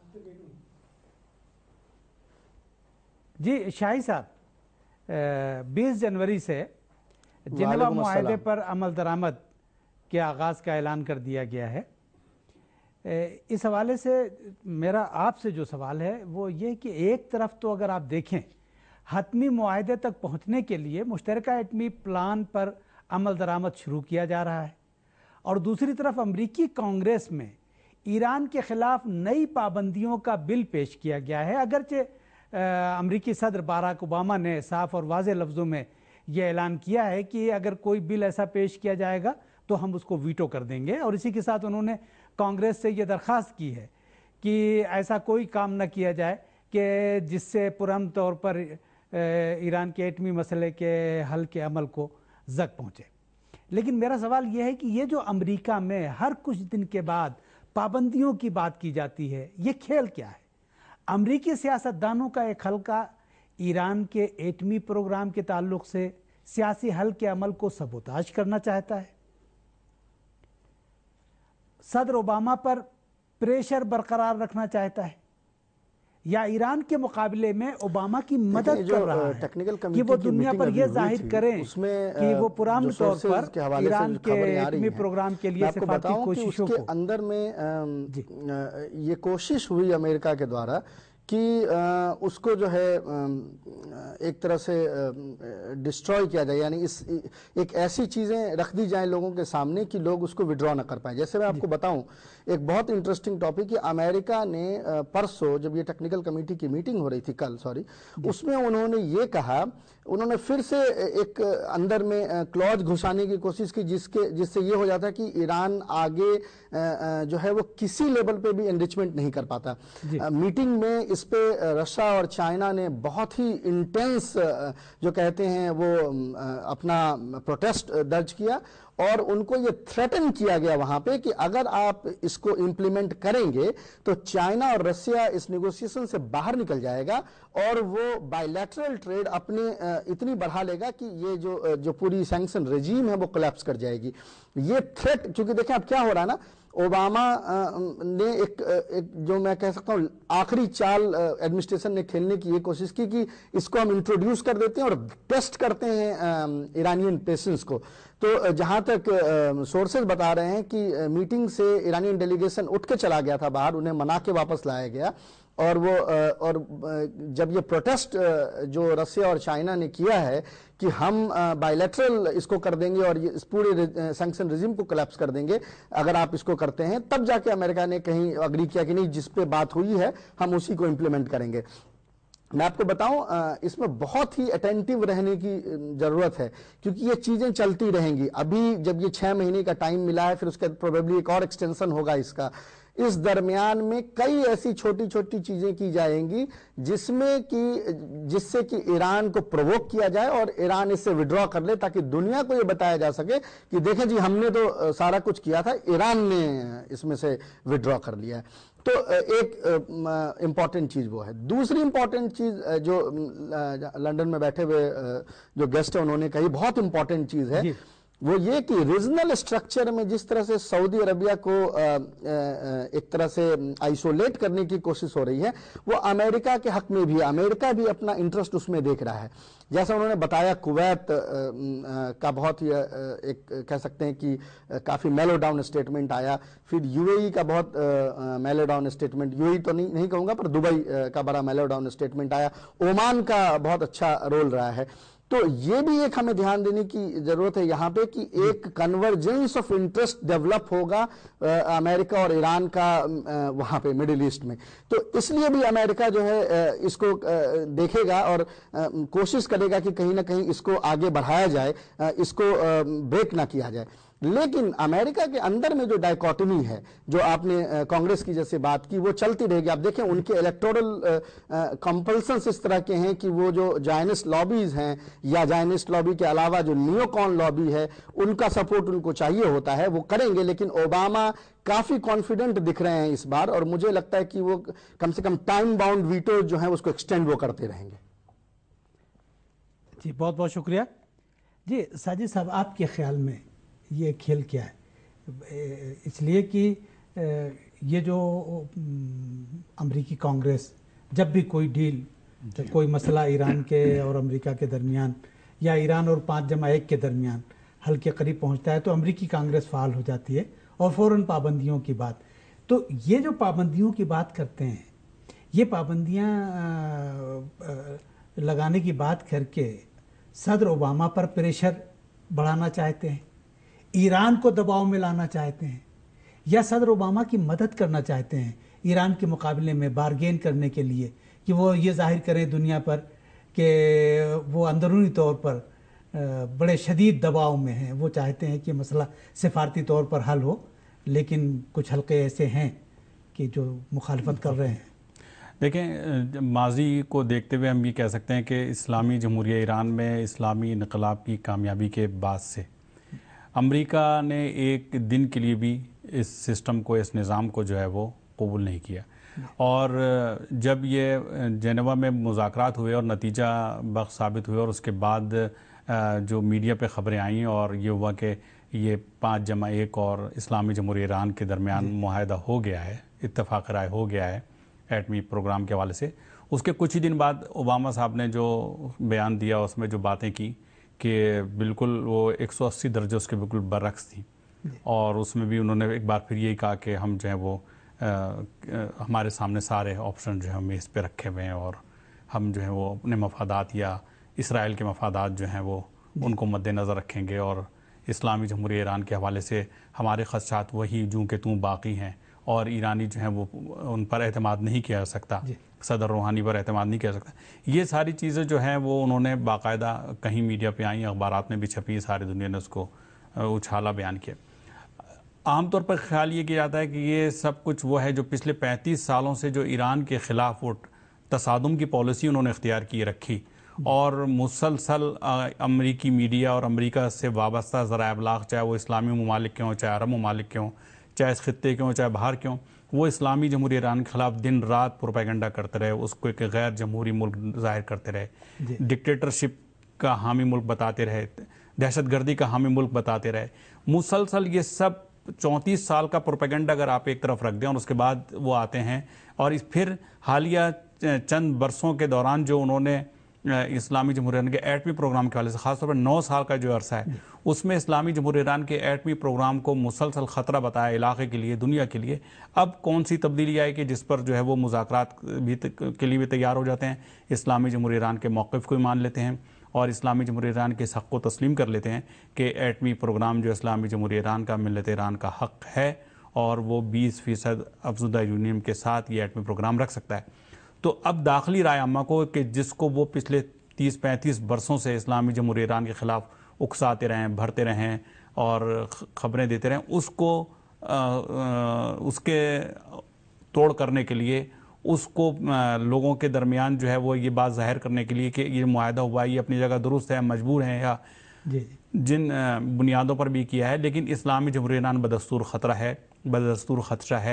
Speaker 1: جی شاہی صاحب, 20 جنوری سے جنیوا معاہدے پر عمل درآمد کے آغاز کا اعلان کر دیا گیا ہے. اس حوالے سے میرا آپ سے جو سوال ہے وہ یہ کہ ایک طرف تو اگر آپ دیکھیں حتمی معاہدے تک پہنچنے کے لیے مشترکہ ایٹمی پلان پر عمل درآمد شروع کیا جا رہا ہے, اور دوسری طرف امریکی کانگریس میں ایران کے خلاف نئی پابندیوں کا بل پیش کیا گیا ہے. اگرچہ امریکی صدر باراک اوباما نے صاف اور واضح لفظوں میں یہ اعلان کیا ہے کہ اگر کوئی بل ایسا پیش کیا جائے گا تو ہم اس کو ویٹو کر دیں گے, اور اسی کے ساتھ انہوں نے کانگریس سے یہ درخواست کی ہے کہ ایسا کوئی کام نہ کیا جائے کہ جس سے پرامن طور پر ایران کے ایٹمی مسئلے کے حل کے عمل کو زگ پہنچے. لیکن میرا سوال یہ ہے کہ یہ جو امریکہ میں ہر کچھ دن کے بعد پابندیوں کی بات کی جاتی ہے, یہ کھیل کیا ہے؟ امریکی سیاستدانوں کا ایک حلقہ ایران کے ایٹمی پروگرام کے تعلق سے سیاسی حل کے عمل کو سبوتاژ کرنا چاہتا ہے, صدر اوباما پر پریشر برقرار رکھنا چاہتا ہے, یا ایران کے مقابلے میں اوباما کی مدد کر رہا ہے کہ وہ دنیا پر یہ ظاہر کریں کہ وہ پرامن طور پر ایران کے ایٹمی پروگرام کے لیے سفارتی کوششوں کو.
Speaker 4: اندر میں یہ کوشش ہوئی امریکہ کے دوارا کہ اس کو جو ہے ایک طرح سے ڈسٹروئی کیا جائے, یعنی ایک ایسی چیزیں رکھ دی جائیں لوگوں کے سامنے کہ لوگ اس کو وڈرا نہ کر پائیں. جیسے میں آپ کو بتاؤں ایک بہت انٹرسٹنگ ٹاپک کہ امریکہ نے پرسوں جب یہ ٹیکنیکل کمیٹی کی میٹنگ ہو رہی تھی اس میں انہوں نے یہ کہا, انہوں نے پھر سے ایک اندر میں کلوز گھسانے کی کوشش کی جس سے یہ ہو جاتا ہے کہ ایران آگے جو ہے وہ کسی لیول پہ بھی انریچمنٹ نہیں کر پاتا. میٹنگ میں اس پہ رشیا اور چائنا نے بہت ہی انٹینس جو کہتے ہیں وہ اپنا پروٹیسٹ درج کیا, اور ان کو یہ تھریٹن کیا گیا وہاں پہ کہ اگر آپ اس کو امپلیمنٹ کریں گے تو چائنا اور رشیا اس نیگوسیشن سے باہر نکل جائے گا, اور وہ بائی لیٹرل ٹریڈ اپنے اتنی بڑھا لے گا کہ یہ جو پوری سینکشن رجیم ہے وہ کولیپس کر جائے گی. یہ تھریٹ, چونکہ دیکھیں اب کیا ہو رہا ہے نا, اوباما نے ایک جو میں کہہ سکتا ہوں آخری چال ایڈمنسٹریشن نے کھیلنے کی یہ کوشش کی کہ اس کو ہم انٹروڈیوس کر دیتے ہیں اور ٹیسٹ کرتے ہیں ایرانین پیشنس کو. تو جہاں تک سورسز بتا رہے ہیں کہ میٹنگ سے ایرانین ڈیلیگیشن اٹھ کے چلا گیا تھا باہر, انہیں منا کے واپس لایا گیا, اور جب یہ پروٹیسٹ جو رشیا اور چائنا نے کیا ہے کہ ہم بائی لیٹرل اس کو کر دیں گے اور اس پورے سینکشن رجیم کو کولیپس کر دیں گے اگر آپ اس کو کرتے ہیں, تب جا کے امریکہ نے کہیں اگری کیا کہ نہیں جس پہ بات ہوئی ہے ہم اسی کو امپلیمنٹ کریں گے. میں آپ کو بتاؤں اس میں بہت ہی اٹینٹیو رہنے کی ضرورت ہے کیونکہ یہ چیزیں چلتی رہیں گی. ابھی جب یہ 6 مہینے کا ٹائم ملا ہے, پھر اس کے پروبیبلی ایک اور ایکسٹینشن ہوگا اس کا, اس درمیان میں کئی ایسی چھوٹی چھوٹی چیزیں کی جائیں گی جس سے کہ ایران کو پرووک کیا جائے اور ایران اس سے وڈرا کر لے، تاکہ دنیا کو یہ بتایا جا سکے کہ دیکھیں جی ہم نے تو سارا کچھ کیا تھا، ایران نے اس میں سے وڈرا کر لیا ہے۔ تو ایک امپورٹنٹ چیز وہ ہے۔ دوسری امپورٹنٹ چیز جو لندن میں بیٹھے ہوئے جو گیسٹ ہیں انہوں نے کہی، بہت امپورٹنٹ چیز ہے، وہ یہ کہ ریجنل اسٹرکچر میں جس طرح سے سعودی عربیہ کو ایک طرح سے آئسولیٹ کرنے کی کوشش ہو رہی ہے، وہ امریکہ کے حق میں بھی، امریکہ بھی اپنا انٹرسٹ اس میں دیکھ رہا ہے۔ جیسا انہوں نے بتایا کویت کا بہت ہی ایک کہہ سکتے ہیں کہ کافی میلو ڈاؤن اسٹیٹمنٹ آیا، پھر یو اے ای کا بہت mellow down statement, U A E تو نہیں کہوں گا پر دبئی کا بڑا میلو ڈاؤن اسٹیٹمنٹ آیا، اومان کا بہت اچھا رول رہا ہے۔ تو یہ بھی ایک ہمیں دھیان دینے کی ضرورت ہے یہاں پہ کہ ایک کنورجنس آف انٹرسٹ ڈیولپ ہوگا امریکہ اور ایران کا وہاں پہ مڈل ایسٹ میں۔ تو اس لیے بھی امریکہ جو ہے اس کو دیکھے گا اور کوشش کرے گا کہ کہیں نہ کہیں اس کو آگے بڑھایا جائے، اس کو بریک نہ کیا جائے۔ لیکن امریکہ کے اندر میں جو ڈائیکاٹمی ہے، جو آپ نے کانگریس کی جیسے بات کی، وہ چلتی رہے گی۔ آپ دیکھیں ان کے الیکٹورل کمپلسنس اس طرح کے ہیں کہ وہ جو جائنسٹ لابیز ہیں یا جائنسٹ لابی کے علاوہ جو نیو کون لابی ہے ان کا سپورٹ ان کو چاہیے ہوتا ہے، وہ کریں گے۔ لیکن اوباما کافی کانفیڈنٹ دکھ رہے ہیں اس بار، اور مجھے لگتا ہے کہ وہ کم سے کم ٹائم باؤنڈ ویٹو جو ہیں اس کو ایکسٹینڈ وہ کرتے رہیں گے۔
Speaker 1: جی بہت بہت شکریہ۔ جی ساجد صاحب، آپ کے خیال میں یہ کھیل کیا ہے؟ اس لیے کہ یہ جو امریکی کانگریس جب بھی کوئی ڈیل، کوئی مسئلہ ایران کے اور امریکہ کے درمیان یا ایران اور 5+1 کے درمیان حل کے قریب پہنچتا ہے تو امریکی کانگریس فعال ہو جاتی ہے اور فوراً پابندیوں کی بات۔ تو یہ جو پابندیوں کی بات کرتے ہیں، یہ پابندیاں لگانے کی بات کر کے صدر اوباما پر پریشر بڑھانا چاہتے ہیں، ایران کو دباؤ میں لانا چاہتے ہیں، یا صدر اوباما کی مدد کرنا چاہتے ہیں ایران کے مقابلے میں بارگین کرنے کے لیے، کہ وہ یہ ظاہر کریں دنیا پر کہ وہ اندرونی طور پر بڑے شدید دباؤ میں ہیں، وہ چاہتے ہیں کہ مسئلہ سفارتی طور پر حل ہو، لیکن کچھ حلقے ایسے ہیں کہ جو مخالفت کر رہے ہیں۔
Speaker 2: دیکھیں، ماضی کو دیکھتے ہوئے ہم یہ کہہ سکتے ہیں کہ اسلامی جمہوریہ ایران میں اسلامی انقلاب کی کامیابی کے بعد سے امریکہ نے ایک دن کے لیے بھی اس سسٹم کو، اس نظام کو جو ہے وہ قبول نہیں کیا، اور جب یہ جنیوا میں مذاکرات ہوئے اور نتیجہ بخش ثابت ہوئے اور اس کے بعد جو میڈیا پہ خبریں آئیں اور یہ ہوا کہ یہ 5+1 اور اسلامی جمہوریہ ایران کے درمیان معاہدہ ہو گیا ہے، اتفاق رائے ہو گیا ہے ایٹمی پروگرام کے حوالے سے، اس کے کچھ ہی دن بعد اوباما صاحب نے جو بیان دیا اس میں جو باتیں کی کہ بالکل وہ 180 درجے اس کے بالکل برعکس تھیں، اور اس میں بھی انہوں نے ایک بار پھر یہی کہا کہ ہم جو ہے وہ ہمارے سامنے سارے آپشن جو ہیں میز پہ رکھے ہوئے ہیں، اور ہم جو ہے وہ اپنے مفادات یا اسرائیل کے مفادات جو ہیں وہ ان کو مد نظر رکھیں گے، اور اسلامی جمہوریہ ایران کے حوالے سے ہمارے خدشات وہی جوں کہ توں باقی ہیں، اور ایرانی جو ہیں وہ ان پر اعتماد نہیں کیا جا سکتا، صدر روحانی پر اعتماد نہیں کیا جا سکتا۔ یہ ساری چیزیں جو ہیں وہ انہوں نے باقاعدہ کہیں میڈیا پہ آئیں، اخبارات میں بھی چھپی، ساری دنیا نے اس کو اچھالا بیان کیا۔ عام طور پر خیال یہ کیا جاتا ہے کہ یہ سب کچھ وہ ہے جو پچھلے 35 سالوں سے جو ایران کے خلاف وہ تصادم کی پالیسی انہوں نے اختیار کی رکھی، اور مسلسل امریکی میڈیا اور امریکہ سے وابستہ ذرائع ابلاغ، چاہے وہ اسلامی ممالک کے ہوں، چاہے عرب ممالک کے ہوں، چاہے اس خطے کے ہوں، چاہے باہر کے ہوں، وہ اسلامی جمہوریہ ایران کے خلاف دن رات پروپیگنڈا کرتے رہے، اس کو ایک غیر جمہوری ملک ظاہر کرتے رہے، ڈکٹیٹرشپ کا حامی ملک بتاتے رہے، دہشت گردی کا حامی ملک بتاتے رہے۔ مسلسل یہ سب 34 سال کا پروپیگنڈا اگر آپ ایک طرف رکھ دیں، اور اس کے بعد وہ آتے ہیں اور پھر حالیہ چند برسوں کے دوران جو انہوں نے اسلامی جمہوریہ ایران کے ایٹمی پروگرام کے حوالے سے، خاص طور پر 9 سال کا جو عرصہ ہے، اس میں اسلامی جمہوریہ ایران کے ایٹمی پروگرام کو مسلسل خطرہ بتایا علاقے کے لیے، دنیا کے لیے۔ اب کون سی تبدیلی آئے کہ جس پر جو ہے وہ مذاکرات کے لیے بھی تیار ہو جاتے ہیں، اسلامی جمہوریہ ایران کے موقف کو مان لیتے ہیں، اور اسلامی جمہوریہ ایران کے اس حق کو تسلیم کر لیتے ہیں کہ ایٹمی پروگرام جو اسلامی جمہوریہ ایران کا ملت ایران کا حق ہے، اور وہ 20% افزودہ یورینیم کے ساتھ یہ ایٹمی پروگرام رکھ سکتا ہے۔ تو اب داخلی رائے عامہ کو کہ جس کو وہ پچھلے 30-35 برسوں سے اسلامی جمہوریہ ایران کے خلاف اکساتے رہیں، بھرتے رہیں اور خبریں دیتے رہیں، اس کو اس کے توڑ کرنے کے لیے، اس کو لوگوں کے درمیان جو ہے وہ یہ بات ظاہر کرنے کے لیے کہ یہ معاہدہ ہوا ہے، یہ اپنی جگہ درست ہے، ہم مجبور ہیں، یا جن بنیادوں پر بھی کیا ہے، لیکن اسلامی جمہوریہ ایران بدستور خدشہ ہے.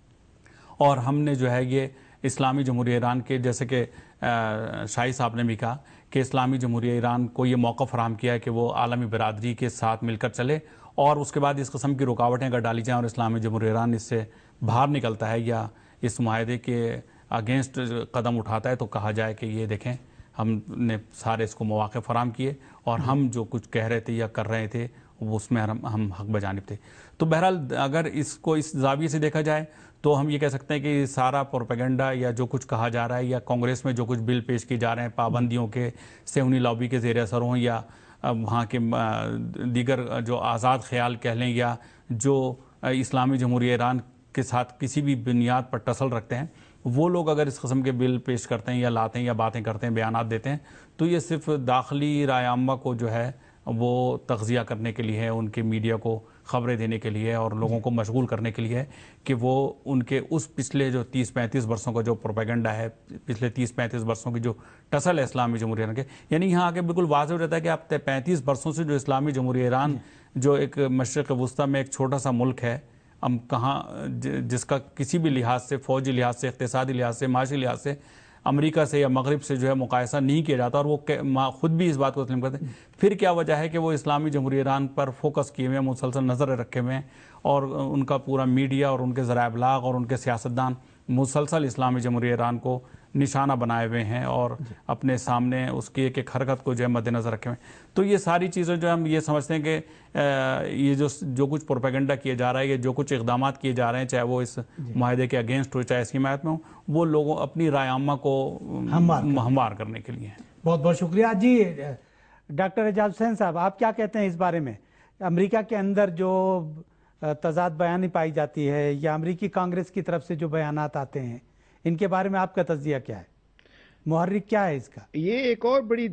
Speaker 2: اور ہم نے جو ہے یہ اسلامی جمہوریہ ایران کے، جیسے کہ شاہی صاحب نے بھی کہا کہ اسلامی جمہوریہ ایران کو یہ موقع فراہم کیا ہے کہ وہ عالمی برادری کے ساتھ مل کر چلے، اور اس کے بعد اس قسم کی رکاوٹیں اگر ڈالی جائیں اور اسلامی جمہوریہ ایران اس سے باہر نکلتا ہے یا اس معاہدے کے اگینسٹ قدم اٹھاتا ہے، تو کہا جائے کہ یہ دیکھیں ہم نے سارے اس کو مواقع فراہم کیے اور ہم جو کچھ کہہ رہے تھے یا کر رہے تھے وہ اس میں ہم حق بجانب تھے. تو بہرحال اگر اس کو اس زاویے سے دیکھا جائے تو ہم یہ کہہ سکتے ہیں کہ سارا پروپیگنڈا یا جو کچھ کہا جا رہا ہے یا کانگریس میں جو کچھ بل پیش کیے جا رہے ہیں پابندیوں کے صہیونی لابی کے زیر اثر ہوں یا وہاں کے دیگر جو آزاد خیال کہہ لیں یا جو اسلامی جمہوریہ ایران کے ساتھ کسی بھی بنیاد پر ٹسل رکھتے ہیں، وہ لوگ اگر اس قسم کے بل پیش کرتے ہیں یا لاتے ہیں یا باتیں کرتے ہیں، بیانات دیتے ہیں، تو یہ صرف داخلی رائے عامہ کو جو ہے وہ تغذیہ کرنے کے لیے ہے، ان کے میڈیا کو خبریں دینے کے لیے اور لوگوں کو مشغول کرنے کے لیے ہے کہ وہ ان کے اس پچھلے جو 30-35 برسوں کا جو پروپیگنڈا ہے، پچھلے 30-35 برسوں کی جو ٹسل ہے اسلامی جمہوریہ ایران کے، یعنی یہاں آگے بالکل واضح ہو جاتا ہے کہ اب 35 برسوں سے جو اسلامی جمہوریہ ایران جو ایک مشرق وسطیٰ میں ایک چھوٹا سا ملک ہے، ہم کہاں جس کا کسی بھی لحاظ سے، فوجی لحاظ سے، اقتصادی لحاظ سے، معاشی لحاظ سے امریکہ سے یا مغرب سے جو ہے مقایسہ نہیں کیا جاتا، اور وہ خود بھی اس بات کو تسلیم کرتے ہیں. پھر کیا وجہ ہے کہ وہ اسلامی جمہوریہ ایران پر فوکس کیے ہوئے ہیں، مسلسل نظر رکھے ہوئے ہیں، اور ان کا پورا میڈیا اور ان کے ذرائع ابلاغ اور ان کے سیاستدان مسلسل اسلامی جمہوریہ ایران کو نشانہ بنائے ہوئے ہیں اور اپنے سامنے اس کی ایک ایک حرکت کو جو ہے مد نظر رکھے ہوئے ہیں. تو یہ ساری چیزیں جو ہم یہ سمجھتے ہیں کہ یہ جو کچھ پروپیگنڈا کیا جا رہا ہے، یہ جو کچھ اقدامات کیے جا رہے ہیں، چاہے وہ اس معاہدے کے اگینسٹ ہو چاہے اس کی حمایت میں ہو، وہ لوگوں اپنی رائے عامہ کو ہموار کرنے کے لیے ہیں.
Speaker 1: بہت بہت شکریہ. جی ڈاکٹر اعجاز حسین صاحب، آپ کیا کہتے ہیں اس بارے میں؟ امریکہ کے اندر جو تضاد بیانی پائی جاتی ہے یا امریکی کانگریس کی طرف سے جو بیانات آتے ہیں، ان کے بارے میں آپ کا تجزیہ کیا ہے؟ محرک کیا ہے اس کا؟
Speaker 3: یہ ایک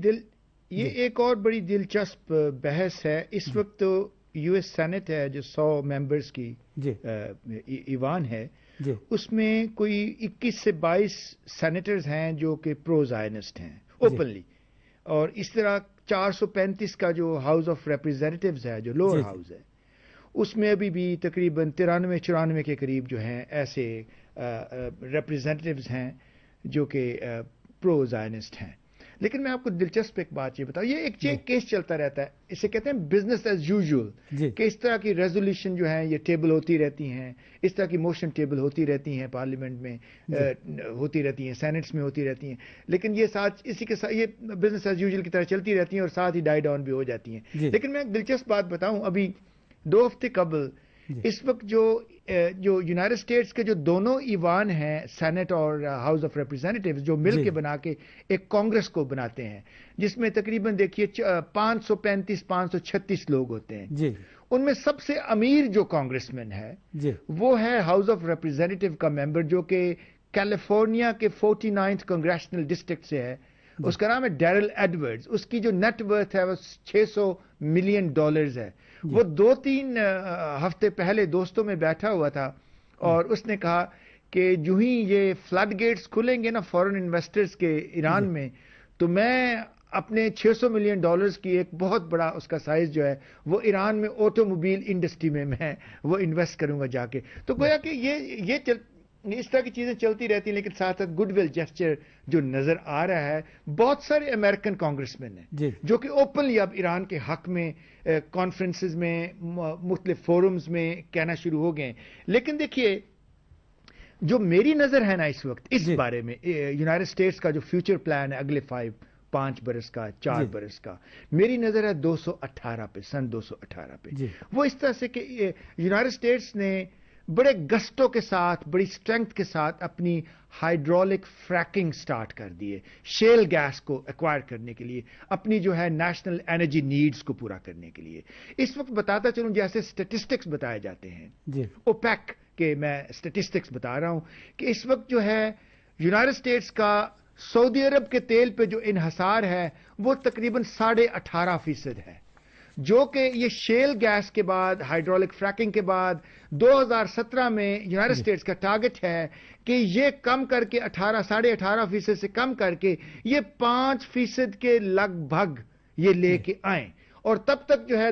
Speaker 3: اور بڑی دلچسپ بحث ہے. اس وقت تو یو ایس سینٹ ہے جو 100 ممبرز کی ایوان ہے، اس میں کوئی 21 سے 22 سینیٹرز ہیں جو کہ پرو زائنسٹ ہیں اوپنلی، اور اس طرح 435 کا جو ہاؤس آف ریپریزنٹیوز ہے، جو لوور ہاؤس ہے، اس میں ابھی بھی تقریباً 93-94 کے قریب جو ہیں ایسے ریپریزنٹیوز ہیں جو کہ پرو زائنسٹ ہیں. لیکن میں آپ کو دلچسپ ایک بات یہ بتاؤں، یہ ایک کیس چلتا رہتا ہے، اسے کہتے ہیں بزنس ایز یوزول، کہ اس طرح کی ریزولوشن جو ہیں یہ ٹیبل ہوتی رہتی ہیں، اس طرح کی موشن ٹیبل ہوتی رہتی ہیں، پارلیمنٹ میں ہوتی رہتی ہیں، سینٹس میں ہوتی رہتی ہیں، لیکن یہ ساتھ اسی کے ساتھ یہ بزنس ایز یوزول کی طرح چلتی رہتی ہیں اور ساتھ ہی ڈائی ڈاؤن بھی ہو جاتی ہیں. لیکن میں ایک دلچسپ بات بتاؤں، ابھی 2 ہفتے قبل اس وقت جو یونائٹڈ اسٹیٹس کے جو دونوں ایوان ہیں، سینٹ اور ہاؤس آف ریپریزنٹیوز، جو مل کے بنا کے ایک کانگریس کو بناتے ہیں، جس میں تقریباً دیکھیے 535-536 لوگ ہوتے ہیں، ان میں سب سے امیر جو کانگریس مین ہے وہ ہے ہاؤس آف ریپریزنٹیو کا ممبر، جو کہ کیلیفورنیا کے 49th کنگریشنل ڈسٹرکٹ سے ہے. اس کا نام ہے ڈیرل ایڈورڈز. اس کی جو نیٹ ورتھ ہے وہ $600 ملین ہے. وہ 2-3 ہفتے پہلے دوستوں میں بیٹھا ہوا تھا اور اس نے کہا کہ جو ہی یہ فلڈ گیٹس کھلیں گے نا فورن انویسٹرز کے ایران میں، تو میں اپنے $600 ملین کی ایک بہت بڑا اس کا سائز جو ہے وہ ایران میں آٹو موبائل انڈسٹری میں وہ انویسٹ کروں گا جا کے. تو گویا کہ یہ اس طرح کی چیزیں چلتی رہتی ہیں، لیکن ساتھ ساتھ گڈ ول جسچر جو نظر آ رہا ہے. بہت سارے امریکن کانگریس مین ہیں جو کہ اوپنلی اب ایران کے حق میں کانفرنسز میں، مختلف فورمز میں کہنا شروع ہو گئے ہیں. لیکن دیکھیے، جو میری نظر ہے نا اس وقت اس بارے میں، یونائٹڈ اسٹیٹس کا جو فیوچر پلان ہے اگلے 5 برس کا، 4 برس کا، میری نظر ہے 218 پہ، سن 218 پہ. وہ اس طرح سے کہ یونائٹڈ اسٹیٹس نے بڑے گسٹوں کے ساتھ، بڑی اسٹرینتھ کے ساتھ اپنی ہائیڈرولک فریکنگ سٹارٹ کر دیے، شیل گیس کو ایکوائر کرنے کے لیے، اپنی جو ہے نیشنل انرجی نیڈز کو پورا کرنے کے لیے. اس وقت بتاتا چلوں، جیسے اسٹیٹسٹکس بتائے جاتے ہیں، اوپیک کے میں اسٹیٹسٹکس بتا رہا ہوں کہ اس وقت جو ہے یونائٹڈ اسٹیٹس کا سعودی عرب کے تیل پہ جو انحصار ہے وہ تقریباً 18.5% ہے. جو کہ یہ شیل گیس کے بعد ہائیڈرولک فریکنگ کے بعد 2017 میں یونائٹڈ اسٹیٹس کا ٹارگٹ ہے کہ یہ کم کر کے 18.5% سے کم کر کے یہ 5% کے لگ بھگ یہ لے کے آئیں، اور تب تک جو ہے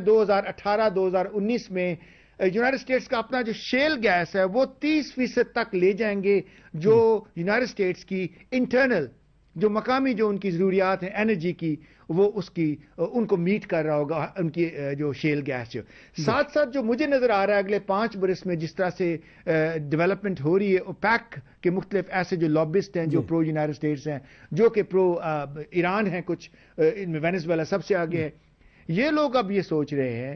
Speaker 3: 2018-2019 میں یونائٹڈ اسٹیٹس کا اپنا جو شیل گیس ہے وہ 30% تک لے جائیں گے، جو یونائٹڈ اسٹیٹس کی انٹرنل جو مقامی جو ان کی ضروریات ہیں انرجی کی، وہ اس کی ان کو میٹ کر رہا ہوگا ان کی جو شیل گیس جو ساتھ ساتھ جو مجھے نظر آ رہا ہے اگلے 5 برس میں جس طرح سے ڈیولپمنٹ ہو رہی ہے، اوپیک کے مختلف ایسے جو لابسٹ ہیں جو پرو یونائٹڈ اسٹیٹس ہیں، جو کہ پرو ایران ہیں، کچھ ان میں وینزویلا سب سے آگے ہے، یہ لوگ اب یہ سوچ رہے ہیں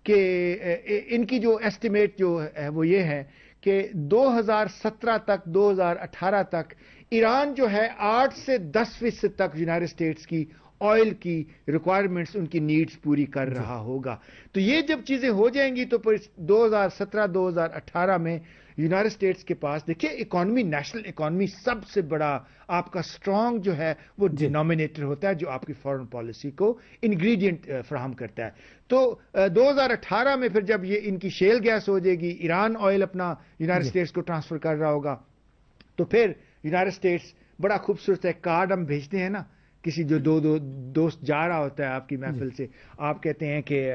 Speaker 3: کہ ان کی جو ایسٹیمیٹ جو ہے وہ یہ ہے کہ 2017 تک 2018 تک ایران جو ہے 8 سے 10% تک یونائٹڈ اسٹیٹس کی آئل کی ریکوائرمنٹس ان کی نیڈز پوری کر رہا ہوگا. تو یہ جب چیزیں ہو جائیں گی تو پھر 2017-2018 میں یونائٹڈ اسٹیٹس کے پاس دیکھیے اکانومی، نیشنل اکانومی سب سے بڑا آپ کا سٹرونگ جو ہے وہ ڈینومینیٹر ہوتا ہے جو آپ کی فارن پالیسی کو انگریڈینٹ فراہم کرتا ہے. تو 2018 میں پھر جب یہ ان کی شیل گیس ہو جائے گی، ایران آئل اپنا یونائٹڈ اسٹیٹس کو ٹرانسفر کر رہا ہوگا، تو پھر یونائٹڈ اسٹیٹس بڑا خوبصورت ہے کارڈ ہم بھیجتے ہیں نا، کسی جو دوست جا رہا ہوتا ہے آپ کی محفل سے، آپ کہتے ہیں کہ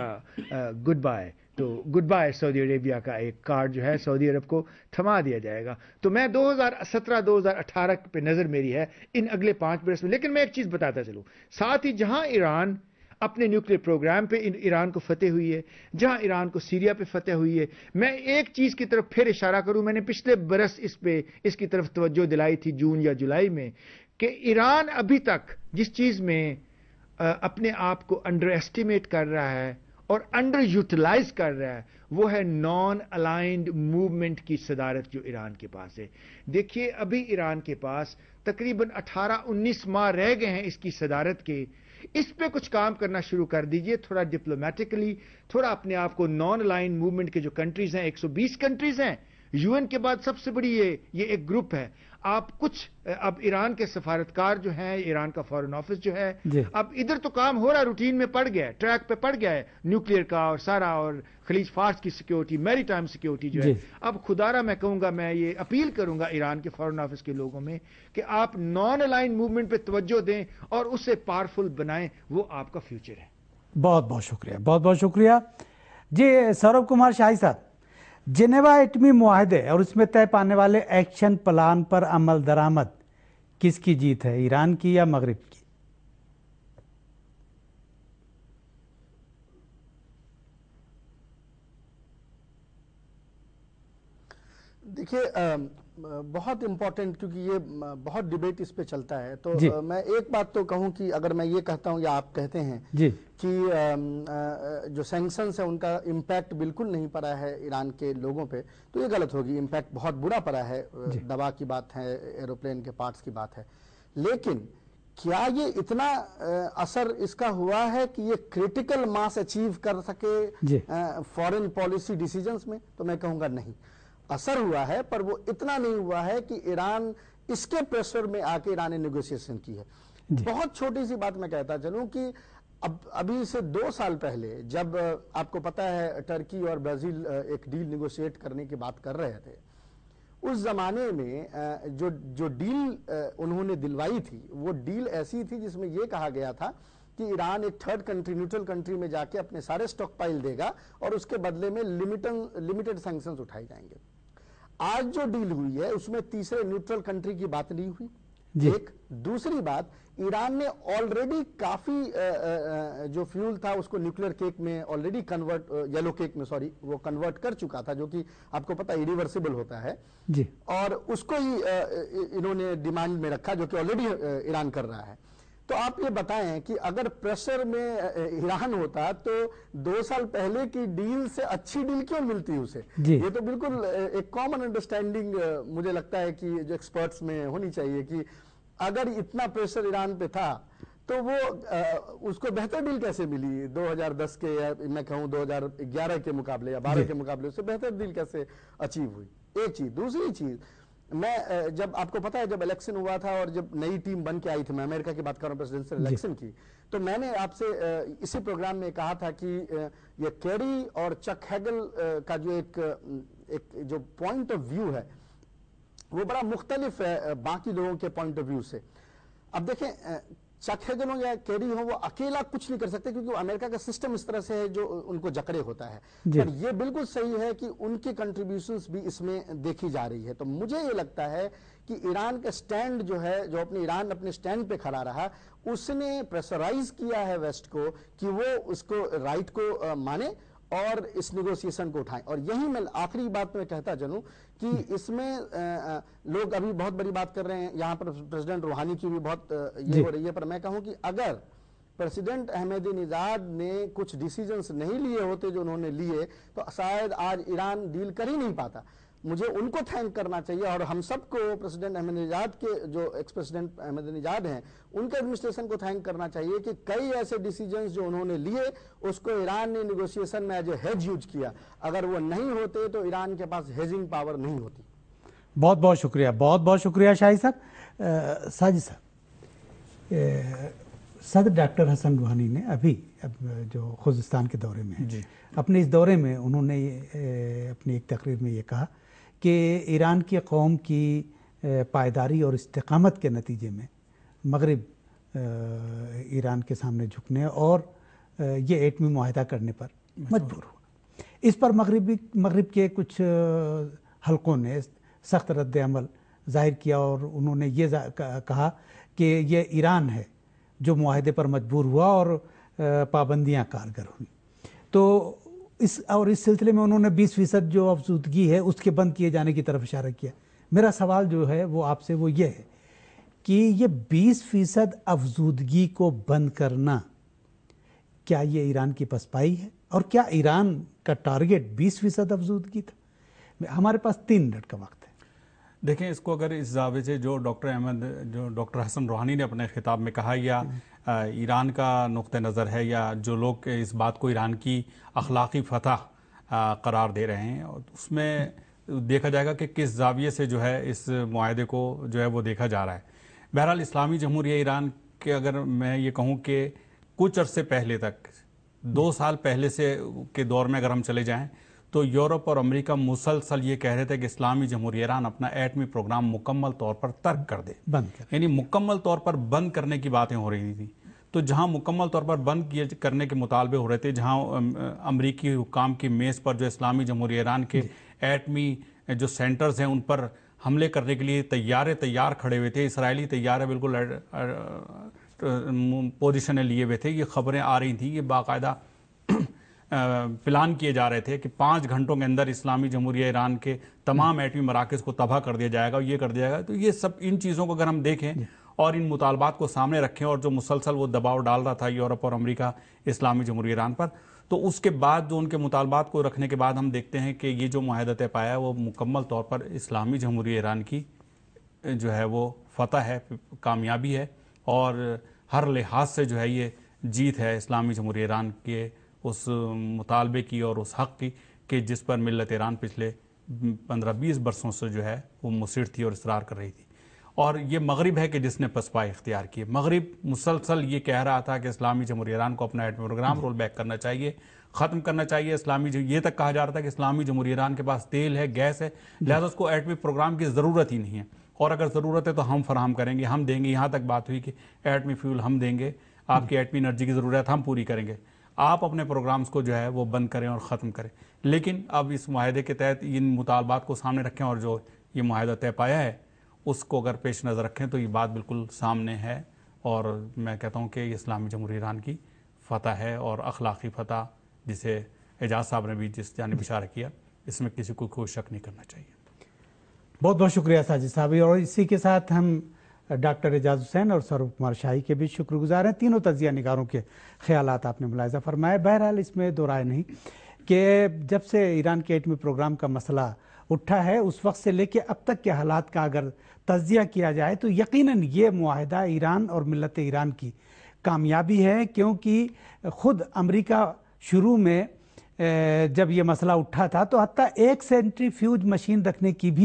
Speaker 3: گڈ بائے، تو گڈ بائے سعودی عربیہ کا ایک کارڈ جو ہے سعودی عرب کو تھما دیا جائے گا. تو میں 2017-2018 پہ نظر میری ہے ان اگلے 5 برس میں. لیکن میں ایک چیز بتاتا چلوں، ساتھ ہی جہاں ایران اپنے نیوکلیر پروگرام پہ ایران کو فتح ہوئی ہے، جہاں ایران کو سیریا پہ فتح ہوئی ہے، میں ایک چیز کی طرف پھر اشارہ کروں. میں نے پچھلے برس اس کی طرف توجہ دلائی تھی جون یا جولائی میں، کہ ایران ابھی تک جس چیز میں اپنے آپ کو انڈر ایسٹیمیٹ کر رہا ہے اور انڈر یوٹیلائز کر رہا ہے وہ ہے نان الائنڈ موومنٹ کی صدارت جو ایران کے پاس ہے. دیکھیے ابھی ایران کے پاس تقریباً 18-19 ماہ رہ گئے ہیں اس کی صدارت کے. اس پہ کچھ کام کرنا شروع کر دیجئے، تھوڑا ڈپلومیٹکلی، تھوڑا اپنے آپ کو نان الائنڈ موومنٹ کے جو کنٹریز ہیں 120 کنٹریز ہیں، یو این کے بعد سب سے بڑی یہ ایک گروپ ہے. آپ کچھ اب ایران کے سفارتکار جو ہیں، ایران کا فارن آفس جو ہے، اب ادھر تو کام ہو رہا ہے، روٹین میں پڑ گیا ہے، ٹریک پہ پڑ گیا ہے نیوکلیئر کا اور سارا، اور خلیج فارس کی سیکیورٹی، میری ٹائم سیکیورٹی جو ہے. اب خدارہ میں کہوں گا، میں یہ اپیل کروں گا ایران کے فارن آفس کے لوگوں میں کہ آپ نان الائن موومنٹ پہ توجہ دیں اور اسے پاورفل بنائیں، وہ آپ کا فیوچر ہے.
Speaker 1: بہت بہت شکریہ، بہت بہت شکریہ. جی سوربھ کمار شاہی صاحب، جنیوا ایٹمی معاہدے اور اس میں طے پانے والے ایکشن پلان پر عمل درآمد کس کی جیت ہے، ایران کی یا مغرب کی؟
Speaker 4: دیکھیے بہت امپورٹنٹ، کیونکہ یہ بہت ڈیبیٹ اس پہ چلتا ہے، تو میں ایک بات تو کہوں کہ اگر میں یہ کہتا ہوں یا آپ کہتے ہیں کہ جو سینکشنز ہیں ان کا امپیکٹ بالکل نہیں پڑا ہے ایران کے لوگوں پہ، تو یہ غلط ہوگی. امپیکٹ بہت برا پڑا ہے، دوا کی بات ہے، ایروپلین کے پارٹس کی بات ہے. لیکن کیا یہ اتنا اثر اس کا ہوا ہے کہ یہ کریٹیکل ماس اچیو کر سکے فارن پالیسی ڈیسیجنز میں؟ تو میں کہوں گا نہیں. اثر ہوا ہے پر وہ اتنا نہیں ہوا ہے کہ ایران اس کے پریشر میں آ کے ایران نے نیگوشیشن کی ہے. بہت چھوٹی سی بات میں کہتا چلوں کہ ابھی سے 2 سال پہلے جب آپ کو پتا ہے ٹرکی اور برازیل ایک ڈیل نیگوشیٹ کرنے کی بات کر رہے تھے، اس زمانے میں جو ڈیل انہوں نے دلوائی تھی وہ ڈیل ایسی تھی جس میں یہ کہا گیا تھا کہ ایران ایک تھرڈ کنٹری، نیوٹرل کنٹری میں جا کے اپنے سارے سٹاک پائل دے گا اور اس کے بدلے میں لمیٹڈ سینکشنز اٹھائے جائیں گے. آج جو ڈیل ہوئی ہے اس میں تیسرے نیوٹرل کنٹری کی بات نہیں ہوئی. ایک دوسری بات، ایران نے آلریڈی کافی جو فیول تھا اس کو نیوکلیر کیک میں آلریڈی کنورٹ، یلو کیک میں سوری، وہ کنورٹ کر چکا تھا، جو کہ آپ کو پتا ایریورسیبل ہوتا ہے، اور اس کو ہی انہوں نے ڈیمانڈ میں رکھا جو کہ آلریڈی ایران کر رہا ہے. تو آپ یہ بتائیں کہ اگر پریشر میں ایران ہوتا تو 2 سال پہلے کی ڈیل سے اچھی ڈیل کیوں ملتی اسے؟ یہ تو بالکل ایک کامن انڈرسٹینڈنگ مجھے لگتا ہے کہ جو ایکسپرٹس میں ہونی چاہیے کہ اگر اتنا پریشر ایران پہ تھا تو وہ اس کو بہتر ڈیل کیسے ملی 2010 کے، یا میں کہوں 2011 کے مقابلے یا 12 کے مقابلے، اس سے بہتر ڈیل کیسے اچیو ہوئی؟ ایک چیز. دوسری چیز، میں جب آپ کو پتا ہے جب الیکشن ہوا تھا اور جب نئی ٹیم بن کے آئی تھی، میں امریکہ کی بات کر رہا ہوں، پریزیڈنشل الیکشن کی، تو میں نے آپ سے اسی پروگرام میں کہا تھا کہ یہ کیری اور چک ہیگل کا جو ایک جو پوائنٹ آف ویو ہے وہ بڑا مختلف ہے باقی لوگوں کے پوائنٹ آف ویو سے. اب دیکھیں چک ہیگل ہو یا کیری ہو، وہ اکیلا کچھ نہیں کر سکتے کیونکہ وہ امریکہ کا سسٹم اس طرح سے ہے جو ان کو جکڑے ہوتا ہے. پر یہ بالکل صحیح ہے کہ ان کی کنٹریبیوشنز بھی اس میں دیکھی جا رہی ہے. تو مجھے یہ لگتا ہے کہ ایران کا سٹینڈ جو ہے، جو ایران اپنے سٹینڈ پہ کھڑا رہا، اس نے پریشرائز کیا ہے ویسٹ کو کہ وہ اس کو رائٹ کو مانے اور اس نیگوسیشن کو اٹھائیں. اور یہی میں آخری بات میں کہتا چلوں کہ اس میں لوگ ابھی بہت بڑی بات کر رہے ہیں، یہاں پر پریزیڈنٹ روحانی کی بھی بہت یہ ہو رہی ہے، پر میں کہوں کہ اگر پریزیڈنٹ احمدی نژاد نے کچھ ڈیسیجنز نہیں لیے ہوتے جو انہوں نے لیے تو شاید آج ایران ڈیل کر ہی نہیں پاتا. مجھے ان کو تھینک کرنا چاہیے اور ہم سب کو پریزیڈنٹ احمدی نژاد کے جو ایکس پریزیڈنٹ احمدی نژاد ہیں ان کے ایڈمنسٹریشن کو تھینک کرنا چاہیے کہ کئی ایسے ڈیسیجنز جو انہوں نے لیے اس کو ایران نے نیگوسیشن میں ایز اے ہیج یوز کیا. اگر وہ نہیں ہوتے تو ایران کے پاس ہیجنگ پاور نہیں ہوتی.
Speaker 1: بہت بہت شکریہ، بہت بہت شکریہ شاہد صاحب. ساجد صاحب، صدر ڈاکٹر حسن روحانی نے ابھی جو خوزستان کے دورے میں ہیں، اپنے اس دورے میں انہوں نے اپنی ایک تقریر میں یہ کہا کہ ایران کی قوم کی پائیداری اور استقامت کے نتیجے میں مغرب ایران کے سامنے جھکنے اور یہ ایٹمی معاہدہ کرنے پر مجبور ہوا. اس پر مغرب کے کچھ حلقوں نے سخت رد عمل ظاہر کیا اور انہوں نے یہ کہا کہ یہ ایران ہے جو معاہدے پر مجبور ہوا اور پابندیاں کارگر ہوئیں. تو اس سلسلے میں انہوں نے 20% جو افزودگی ہے اس کے بند کیے جانے کی طرف اشارہ کیا. میرا سوال جو ہے وہ آپ سے وہ یہ ہے کہ یہ 20% افزودگی کو بند کرنا کیا یہ ایران کی پسپائی ہے، اور کیا ایران کا ٹارگٹ 20% افزودگی تھا؟ ہمارے پاس 3 منٹ کا وقت ہے.
Speaker 2: دیکھیں، اس کو اگر اس زاویے سے جو ڈاکٹر حسن روحانی نے اپنے خطاب میں کہا یا ایران کا نقطہ نظر ہے یا جو لوگ اس بات کو ایران کی اخلاقی فتح قرار دے رہے ہیں، اس میں دیکھا جائے گا کہ کس زاویے سے جو ہے اس معاہدے کو جو ہے وہ دیکھا جا رہا ہے. بہرحال اسلامی جمہوریہ ایران کے اگر میں یہ کہوں کہ کچھ عرصے پہلے تک 2 سال پہلے سے کے دور میں اگر ہم چلے جائیں تو یورپ اور امریکہ مسلسل یہ کہہ رہے تھے کہ اسلامی جمہوریہ ایران اپنا ایٹمی پروگرام مکمل طور پر ترک کر دے، یعنی مکمل طور پر بند کرنے کی باتیں ہو رہی تھیں. تو جہاں مکمل طور پر بند کرنے کے مطالبے ہو رہے تھے، جہاں امریکی حکام کی میز پر جو اسلامی جمہوریہ ایران کے ایٹمی جو سینٹرز ہیں ان پر حملے کرنے کے لیے تیار کھڑے ہوئے تھے، اسرائیلی طیارے بالکل پوزیشنیں لیے ہوئے تھے، یہ خبریں آ رہی تھیں، یہ باقاعدہ پلان کیے جا رہے تھے کہ 5 گھنٹوں کے اندر اسلامی جمہوریہ ایران کے تمام ایٹمی مراکز کو تباہ کر دیا جائے گا اور یہ کر دیا جائے گا. تو یہ سب ان چیزوں کو اگر ہم دیکھیں اور ان مطالبات کو سامنے رکھیں اور جو مسلسل وہ دباؤ ڈال رہا تھا یورپ اور امریکہ اسلامی جمہوریہ ایران پر، تو اس کے بعد جو ان کے مطالبات کو رکھنے کے بعد ہم دیکھتے ہیں کہ یہ جو معاہدہ طے پایا ہے وہ مکمل طور پر اسلامی جمہوریہ ایران کی جو ہے وہ فتح ہے، کامیابی ہے، اور ہر لحاظ سے جو ہے یہ جیت ہے اسلامی جمہوریہ ایران کے اس مطالبے کی اور اس حق کی کہ جس پر ملت ایران پچھلے 15-20 برسوں سے جو ہے وہ مصر تھی اور اصرار کر رہی تھی. اور یہ مغرب ہے کہ جس نے پسپائی اختیار کی. مغرب مسلسل یہ کہہ رہا تھا کہ اسلامی جمہوریہ ایران کو اپنا ایٹمی پروگرام رول بیک کرنا چاہیے، ختم کرنا چاہیے. یہ تک کہا جا رہا تھا کہ اسلامی جمہوریہ ایران کے پاس تیل ہے، گیس ہے، لہذا اس کو ایٹمی پروگرام کی ضرورت ہی نہیں ہے، اور اگر ضرورت ہے تو ہم فراہم کریں گے، ہم دیں گے. یہاں تک بات ہوئی کہ ایٹمی فیول ہم دیں گے، آپ کی ایٹمی انرجی کی ضرورت ہم پوری کریں گے، آپ اپنے پروگرامز کو جو ہے وہ بند کریں اور ختم کریں. لیکن اب اس معاہدے کے تحت ان مطالبات کو سامنے رکھیں اور جو یہ معاہدہ طے پایا ہے اس کو اگر پیش نظر رکھیں تو یہ بات بالکل سامنے ہے، اور میں کہتا ہوں کہ یہ اسلامی جمہوریہ ایران کی فتح ہے اور اخلاقی فتح، جسے اعجاز صاحب نے بھی جس جانب اشارہ کیا، اس میں کسی کو کوئی شک نہیں کرنا چاہیے.
Speaker 1: بہت بہت شکریہ ساجد صاحب. اور اسی کے ساتھ ہم ڈاکٹر اعجاز حسین اور سروپ کمار شاہی کے بھی شکر گزار ہیں. تینوں تجزیہ نگاروں کے خیالات آپ نے ملاحظہ فرمائے. بہرحال اس میں دو رائے نہیں کہ جب سے ایران کے ایٹمی پروگرام کا مسئلہ اٹھا ہے اس وقت سے لے کے اب تک کے حالات کا اگر تجزیہ کیا جائے تو یقیناً یہ معاہدہ ایران اور ملت ایران کی کامیابی ہے، کیونکہ خود امریکہ شروع میں جب یہ مسئلہ اٹھا تھا تو حتیٰ ایک سینٹریفیوج مشین رکھنے کی بھی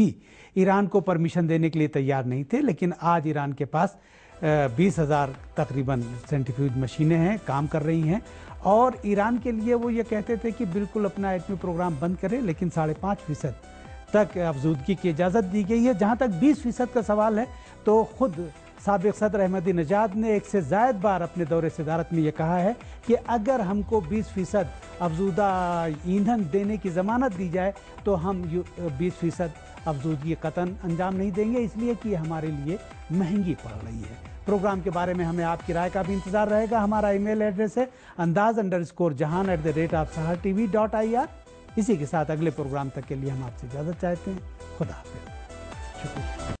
Speaker 1: ईरान को परमिशन देने के लिए तैयार नहीं थे, लेकिन आज ईरान के पास 20,000 तकरीबन सेंट्रीफ्यूज मशीनें हैं, काम कर रही हैं। और ईरान के लिए वो ये कहते थे कि बिल्कुल अपना एटमी प्रोग्राम बंद करें, लेकिन 5.5% तक अफजूदगी की इजाज़त दी गई है। जहाँ तक 20% का सवाल है तो खुद साबिक सदर अहमदी नजाद ने 1 से ज़ायद बार अपने दौरे सदारत में ये कहा है कि अगर हमको 20% अफजूदा ईंधन देने की ज़मानत दी जाए तो हम 20% अफजूदगी कतन अंजाम नहीं देंगे, इसलिए कि हमारे लिए महंगी पड़ रही है। प्रोग्राम के बारे में हमें आपकी राय का भी इंतज़ार रहेगा। हमारा ईमेल एड्रेस है andaz_jahan@sahartv.ir। इसी के साथ अगले प्रोग्राम तक के लिए हम आपसे इजाज़त चाहते हैं। खुदा हाफ़िज़। शुक्रिया।